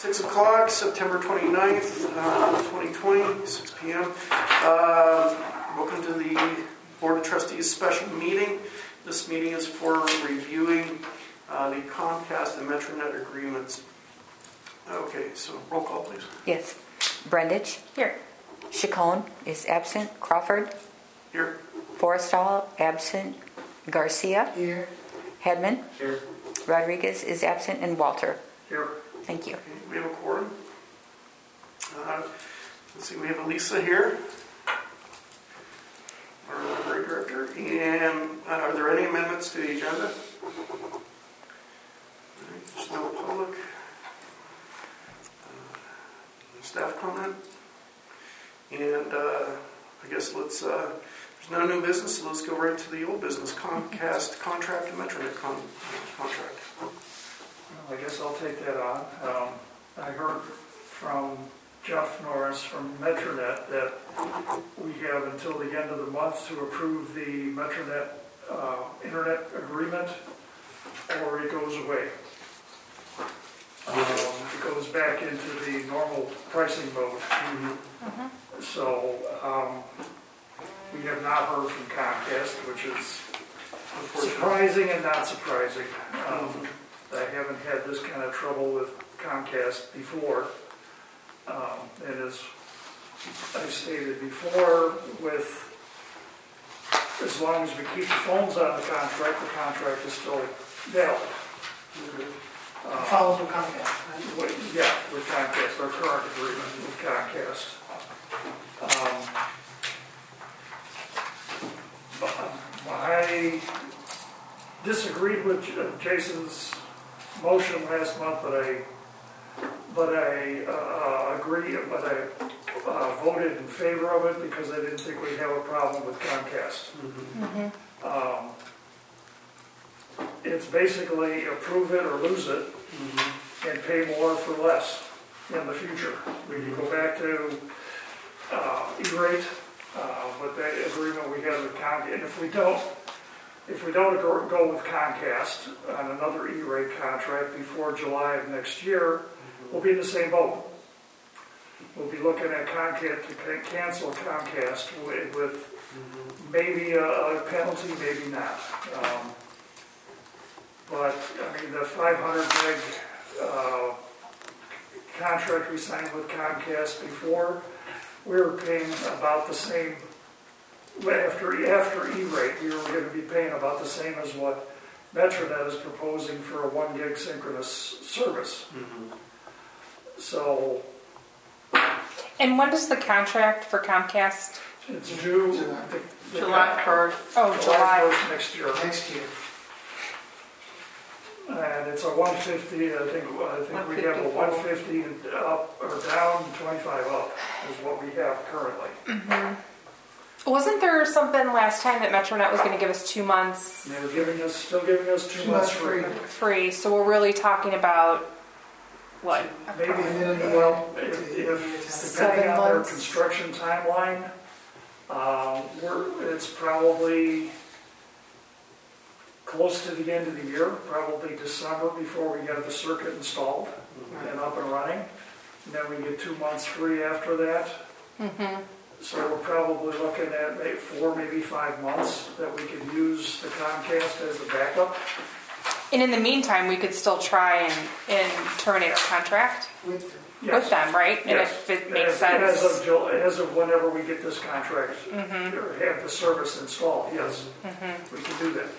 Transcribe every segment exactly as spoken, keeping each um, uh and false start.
six o'clock, September twenty-ninth, uh, twenty twenty, six p.m. Uh, welcome to the Board of Trustees special meeting. This meeting is for reviewing uh, the Comcast and Metronet agreements. Okay, so roll call, please. Yes. Brendage. Here. Chacon is absent. Crawford. Here. Forrestal, absent. Garcia. Here. Hedman. Here. Rodriguez is absent. And Walter. Here. Thank you. Okay, we have a quorum. Uh, let's see, we have Elisa here, our library director. And uh, are there any amendments to the agenda? All right, there's no public. Uh, staff comment. And uh, I guess let's, uh, there's no new business, so let's go right to the old business. Comcast contract and Metronet con- contract. I guess I'll take that on. Um, I heard from Jeff Norris from Metronet that we have until the end of the month to approve the Metronet uh, internet agreement, or it goes away. Um, it goes back into the normal pricing mode. Mm-hmm. Uh-huh. So um, we have not heard from Comcast, which is surprising and not surprising. Um, I haven't had this kind of trouble with Comcast before. Um, and as I stated before, with as long as we keep the phones on the contract, the contract is still valid. Mm-hmm. uh, Follows with Comcast, right? with, yeah, with Comcast, our current agreement with Comcast. Um, I disagreed with Jason's motion last month, but I, but I uh, agree, but I uh, voted in favor of it because I didn't think we'd have a problem with Comcast. Mm-hmm. Um, it's basically approve it or lose it, mm-hmm. and pay more for less in the future. We can go back to uh, E-rate, uh, but that agreement we have with Comcast, and if we don't, If we don't go with Comcast on another E-rate contract before July of next year, we'll be in the same boat. We'll be looking at Comcast to cancel Comcast with, with maybe a, a penalty, maybe not. Um, but I mean, the five hundred meg uh, contract we signed with Comcast before, we were paying about the same. After, after E-rate, we were going to be paying about the same as what Metronet is proposing for a one gig synchronous service. Mm-hmm. So. And when does the contract for Comcast? It's due July first. Oh, July July. first next year. Next year. And it's a one fifty, I think, I think we have a one fifty up or down, twenty-five up is what we have currently. Mm-hmm. Wasn't there something last time that Metronet was going to give us two months? And they were giving us, still giving us two, Two months months free. Free. So we're really talking about what? Maybe, well, if, if depending on their construction timeline, uh, we're, it's probably close to the end of the year, probably December before we get the circuit installed mm-hmm. and up and running. And then we get two months free after that. Mm-hmm. So we're probably looking at maybe four, maybe five months that we could use the Comcast as a backup. And in the meantime, we could still try and, and terminate our contract With them. Yes. with them, right? And Yes. if it makes as, sense. As of, July, as of whenever we get this contract Mm-hmm. or have the service installed, yes, Mm-hmm. we can do that.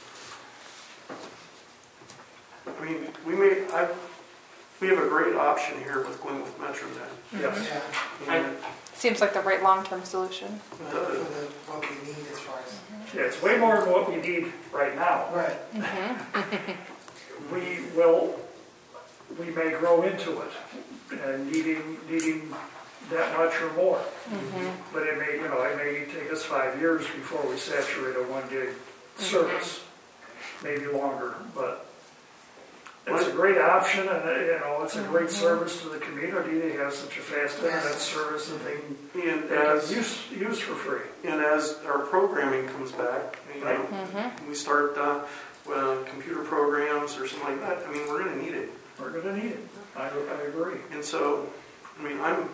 I mean, we may, I, we have a great option here with going with Metronet. Yes. Yeah. And Seems like the right long-term solution. For the, for the, what we need as far as. Yeah, it's way more than what we need right now. Right. We will, we may grow into it, and needing needing that much or more. Mm-hmm. But it may, you know, it may take us five years before we saturate a one gig service, mm-hmm. maybe longer. But it's a great option, and uh, you know, it's a great mm-hmm. service to the community. They have such a fast internet service that they can, And they as, can use use for free. and as our programming comes back, you know, Mm-hmm. we start uh, well, computer programs or something like that, I mean, we're gonna need it. We're gonna need it. I, I agree. And so, I mean, I'm,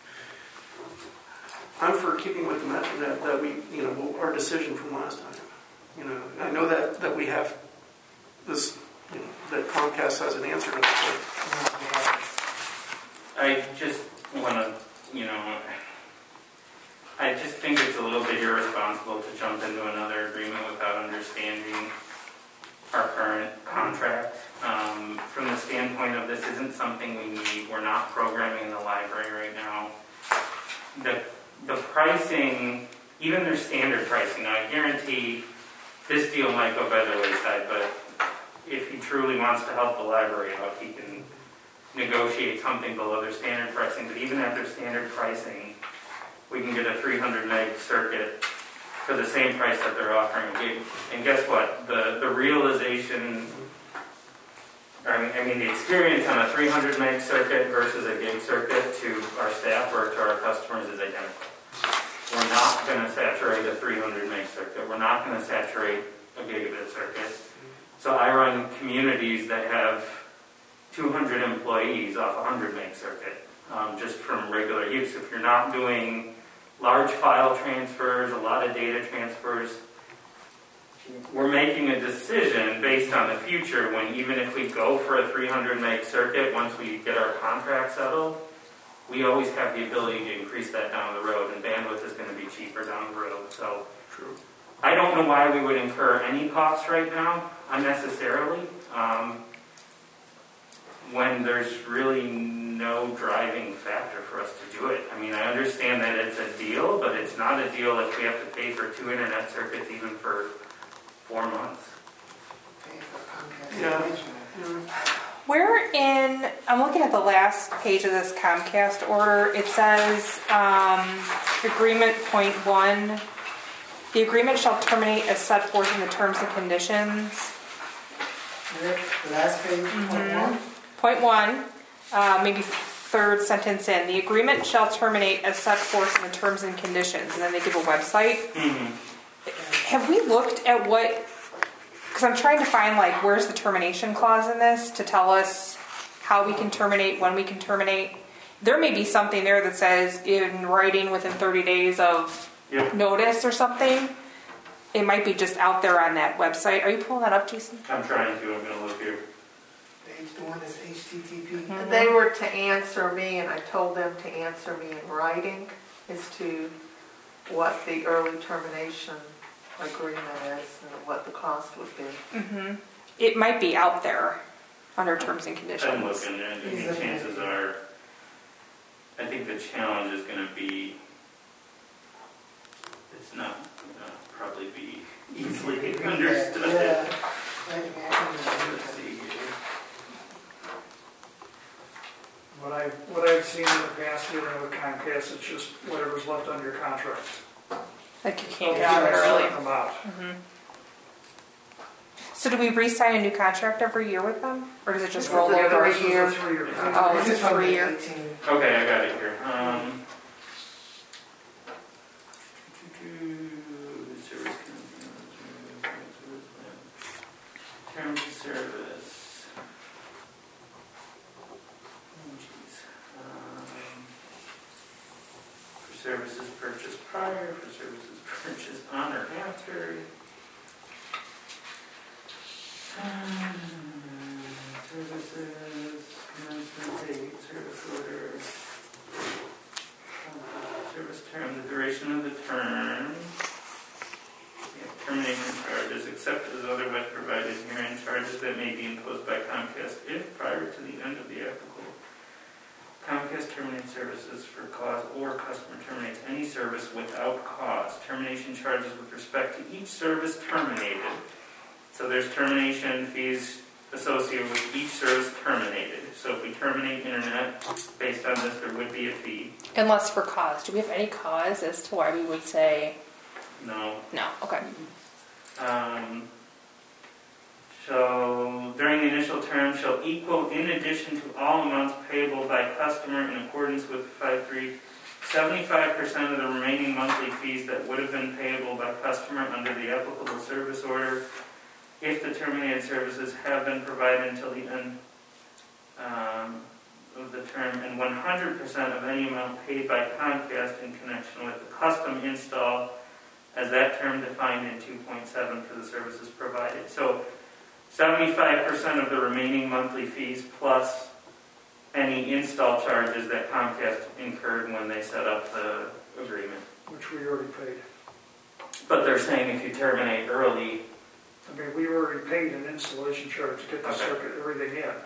I'm for keeping with the method that, that we, you know, our decision from last time. You know, I know that, that we have this, you know, that Comcast has an answer to this. I just want to, you know, I just think it's a little bit irresponsible to jump into another agreement without understanding our current contract. Um, from the standpoint of this isn't something we need. We're not programming in the library right now. The, the pricing, even their standard pricing, now I guarantee this deal might go by the wayside, but if he truly wants to help the library out, he can negotiate something below their standard pricing. But even at their standard pricing, we can get a three hundred meg circuit for the same price that they're offering a gig. And guess what? The the realization, I mean, I mean the experience on a three hundred meg circuit versus a gig circuit to our staff or to our customers is identical. We're not going to saturate a three hundred meg circuit. We're not going to saturate a gigabit circuit. So I run communities that have two hundred employees off a one hundred meg circuit, um, just from regular use. If you're not doing large file transfers, a lot of data transfers, we're making a decision based on the future when even if we go for a three hundred meg circuit, once we get our contract settled, we always have the ability to increase that down the road, and bandwidth is going to be cheaper down the road. So True. I don't know why we would incur any costs right now, unnecessarily, um, when there's really no driving factor for us to do it. I mean, I understand that it's a deal, but it's not a deal if we have to pay for two internet circuits even for four months. Pay for Comcast Yeah. arrangement. Where in, I'm looking at the last page of this Comcast order, it says, um, agreement point one, the agreement shall terminate as set forth in the terms and conditions. Rick, the last page, point one. Point one, uh, maybe third sentence in, the agreement shall terminate as set forth in the terms and conditions, and then they give a website. Mm-hmm. Have we looked at what, because I'm trying to find like where's the termination clause in this to tell us how we can terminate, when we can terminate. There may be something there that says in writing within thirty days of Yep. notice or something. It might be just out there on that website. Are you pulling that up, Jason? I'm trying to. I'm going to look here. Page the one is H T T P. Mhm. They were to answer me, and I told them to answer me in writing as to what the early termination agreement is and what the cost would be. Mm-hmm. It might be out there under terms and conditions. I'm looking, and I think chances are, I think the challenge is going to be, it's not going to probably be easily understood. Yeah. I think I can- Let's see here. What I, what I've seen in the past dealing with Comcast, it's just whatever's left on your contract. Like you can't get out of it early. Certain amount. Mm-hmm. So do we re-sign a new contract every year with them? Or does it just roll This is over every a This is year? a three-year Oh, contract. it's This is a from the three-year. eighteen. Okay, I got it here. Um, terms of service. Oh, geez. Um, for services purchased prior, for services purchased on or after. Um, services, commencement date, service order. Service term, the duration of the term, yeah, termination charges, except as otherwise provided herein, charges that may be imposed by Comcast if prior to the end of the applicable Comcast terminates services for cause or customer terminates any service without cause. Termination charges with respect to each service terminated. So there's termination fees associated with each service terminated. So if we terminate internet based on this, there would be a fee. Unless for cause. Do we have any cause as to why we would say No. no? Okay. Um, shall, during the initial term, shall equal in addition to all amounts payable by customer in accordance with five three, seventy-five percent of the remaining monthly fees that would have been payable by customer under the applicable service order if the terminated services have been provided until the end um, of the term, and one hundred percent of any amount paid by Comcast in connection with the custom install as that term defined in two point seven for the services provided. So seventy-five percent of the remaining monthly fees plus any install charges that Comcast incurred when they set up the agreement. Which we already paid. But they're saying if you terminate early, I mean, we already paid an installation charge to get the Okay. circuit, everything in.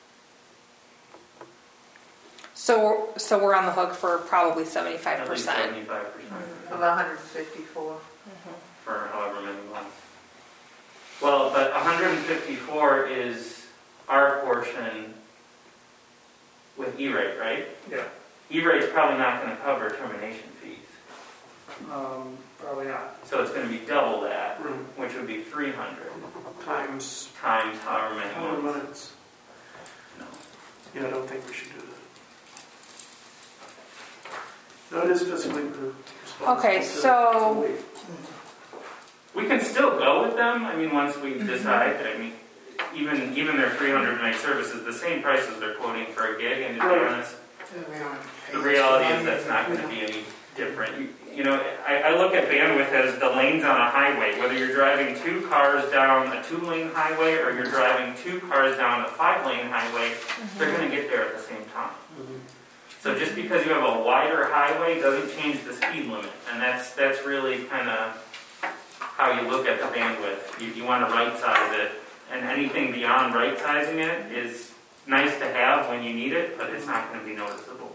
So, so we're on the hook for probably seventy-five at least percent. seventy-five percent Of one hundred fifty-four. for however many months. Well, but one hundred fifty-four is our portion with E-rate, right? Yeah. E-rate's probably not going to cover termination fees. Um, probably not. So it's going to be double that, Right. which would be three hundred Times times however many how many months. minutes? No. Yeah, I don't think we should do that. No, it is fiscally responsible. Okay, to- so- to wait. We can still go with them. I mean, once we decide. I mean, even even their three hundred meg services, the same prices they're quoting for a gig. And to be Right. honest, We don't pay the extra reality is money that's if not we going to don't- be any different. You, you know, I, I look at bandwidth as the lanes on a highway. Whether you're driving two cars down a two-lane highway or you're driving two cars down a five-lane highway, they're going to get there at the same time. So just because you have a wider highway doesn't change the speed limit, and that's that's really kind of how you look at the bandwidth. You, you want to right size it, and anything beyond right sizing it is nice to have when you need it, but it's not going to be noticeable.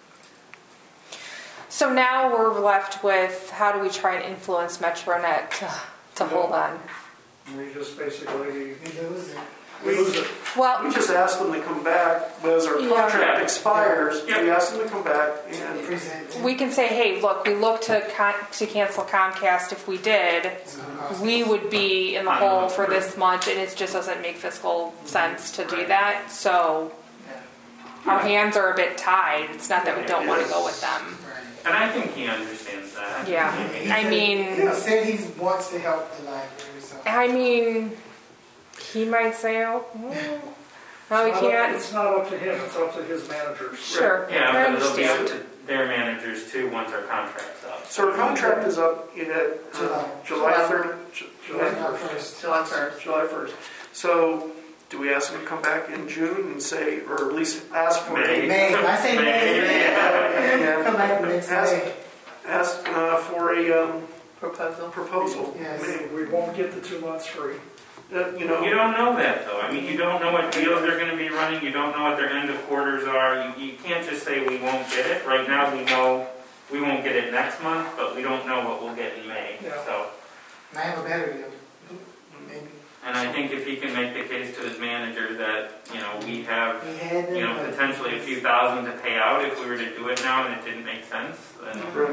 So now we're left with how do we try and influence MetroNet to, to hold on? We just basically We lose it. lose it. Well, We just asked them to come back, as our Yeah. contract expires, Yeah. we asked them to come back and Present it. we can say, hey, look, we look to con- to cancel Comcast. If we did, It's gonna cost we us. would be in the I hole know. for this month, and it just doesn't make fiscal sense to do that. So Yeah, our hands are a bit tied. It's not that we don't want to go with them. right. And I think he understands that. Yeah, I mean, He said he wants to help the library, so. I mean, he might say, oh, mm, no, we It's not up- can't. It's not up to him, it's up to his managers. Sure, Yeah, I but it'll be up understand. to their managers too once our contract's up. So our contract is up in uh, July. July third, July July first. first. July first. July first. So do we ask them to come back in June and say, or at least ask for May. a, May, I say May. Yeah. Come back next Ask- May. ask uh, for a um, Proposal. proposal? Yes. May. We won't get the two months free. Uh, You know, You don't know that though. I mean, you don't know what deals they're going to be running. You don't know what their end of quarters are. You, you can't just say we won't get it. Right now we know we won't get it next month, but we don't know what we'll get in May. Yeah. So, I have a better deal, maybe. and I think if he can make the case to his manager that, you know, we have, We had them, you know, but- potentially a few thousand to pay out if we were to do it now and it didn't make sense, then right.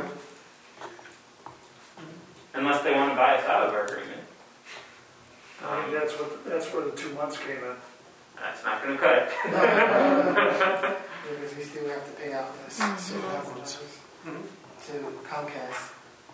unless they want to buy us out of our agreement. I think Um, that's what, that's where the two months came in. that's not going to cut it. No, no, no. Because we still have to pay out this Mhm. six thousand dollars Mhm. to Comcast.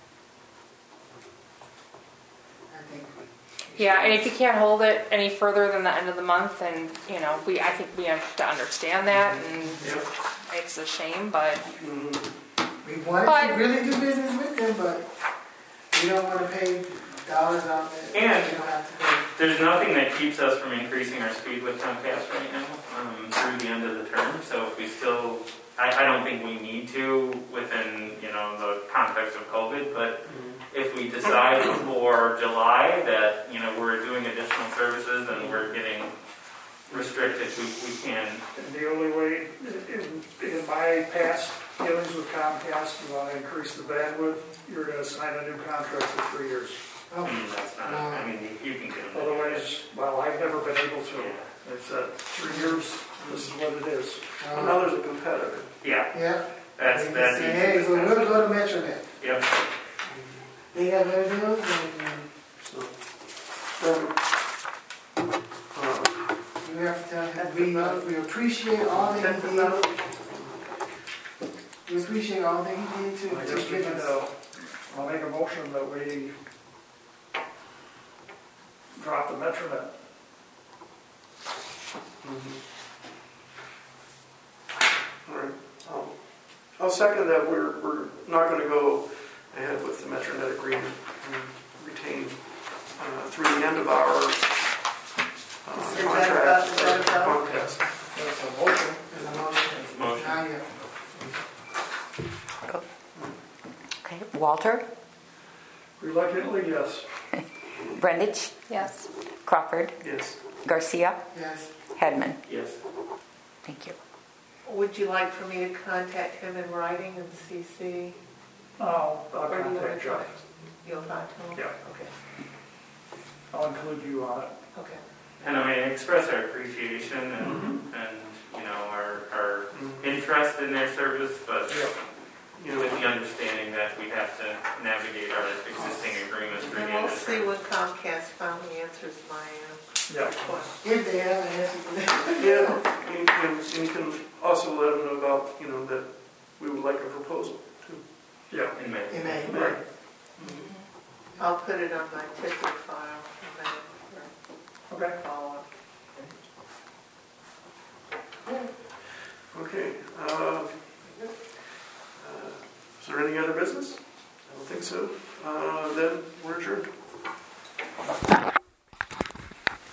I think. we Yeah, should- and if you can't hold it any further than the end of the month, then, you know, we, I think we have to understand that, and Yep. it's a shame, but, Mhm. We wanted But- to really do business with them, but we don't want to pay dollars out there. And- We don't have to pay. There's nothing that keeps us from increasing our speed with Comcast right now um, through the end of the term. So if we still, I, I don't think we need to within, you know, the context of COVID. But if we decide for July that, you know, we're doing additional services and we're getting restricted, we, we can. And the only way, in, in my past dealings with Comcast, you want to increase the bandwidth, you're going to sign a new contract for three years. Oh, I mean, that's not. I mean, you can get them. Otherwise, well, I've never been able to. Yeah. It's uh, three years, this is what it is. Well, uh, now there's a competitor. Yeah, yeah. that's They that's can easy. say, hey, so we'll go to MetroNet. Yep. They have their deals, and So, um, uh, you have to tell him, we, we appreciate all that he did. We appreciate all that he did to, I to guess we give can, us. uh, I'll make a motion that we drop the Metronet. All right. Um, I'll second that. We're, we're not going to go ahead with the Metronet agreement and retain uh, through the end of our uh, Is that contract about- is that about- Comcast. That's a motion. There's a motion. Motion. Now you- Okay, Walter, Reluctantly, yes. Brendich, Yes. Crawford, Yes. Garcia, Yes. Hedman. Yes. Thank you. Would you like for me to contact him in writing and C C? I'll, I'll Or do you want contact to talk? Jeff. You'll talk to him? Yeah. Okay, I'll include you on it. okay. And I mean, express our appreciation and, Mm-hmm. and, you know, our, our Mhm. interest in their service, but Yeah. You know, with the understanding that we have to navigate our existing agreements through the And end we'll of see term. when Comcast finally answers my uh, Yeah. request. If they have an answer to that. yeah, and, and and you can also let them know about, you know, that we would like a proposal too. Yeah. In May. In May. Right. I'll put it on my ticket file and then Okay. follow up. Okay. Uh, uh, is there any other business? I don't think so. Uh, then we're adjourned.